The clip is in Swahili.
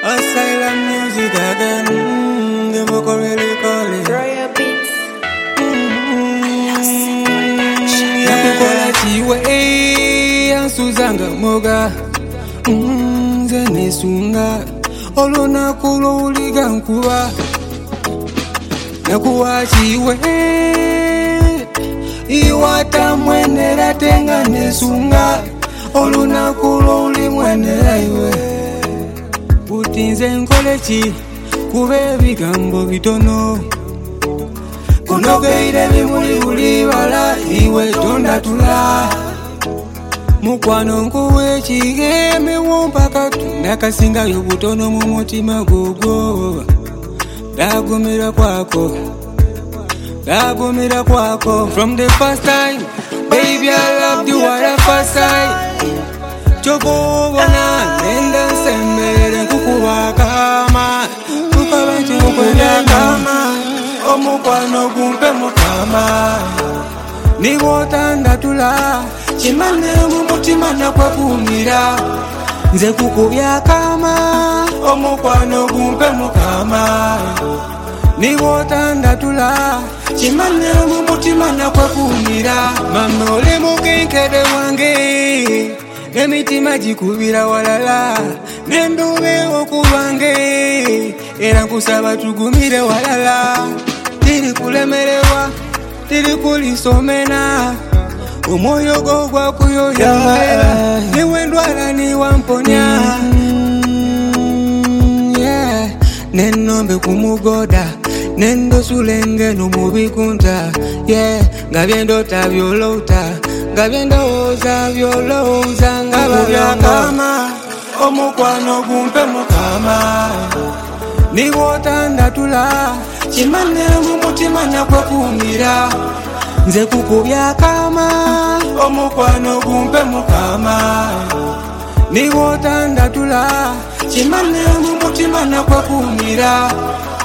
Asylum music again. The vocal really calling. Royal Beats. Yakukola chiwe ansuzanga moga. Zenesunga olona kulo uliga nkuba. Nakuwa chiwe iwata mwenera tenga nesunga olona kulo uli mwenera iwe. Utinze nkolechi kube ebigambo bitono kunogeire bimuli ulibala iwe tondatula mukwano nkuwe ekigeme wompaka tunakasingayo butono mu mutima gogwo dagumira kwako from the first time baby I loved you at the first sight chobona nenda sembere kukubakama kukabantu kubyakama omukwano gumpe mukama niwotandatula chimane mu mutima nakwakumira nze kukubyakama omukwano gumpe mukama niwotandatula chimane mu mutima nakwakumira mama ole mukenkede wange emitima jikubira walala nendube okubange era nkusaba tugumire walala tiri kulemerewa tiri kulisomena omwoyo gwo gwakuyoyambera niwe ndwala niwamponya nennombe kumugoda nendo sulengeno mubikunta nga byendota byolota nga byendowooza byolowooza nga babyakama omukwano gumpe mukama niwotandatula chimane mu mutima nakwakumira nze kukubyakama omukwano gumpe mukama niwotandatula chimane mu mutima nakwakumira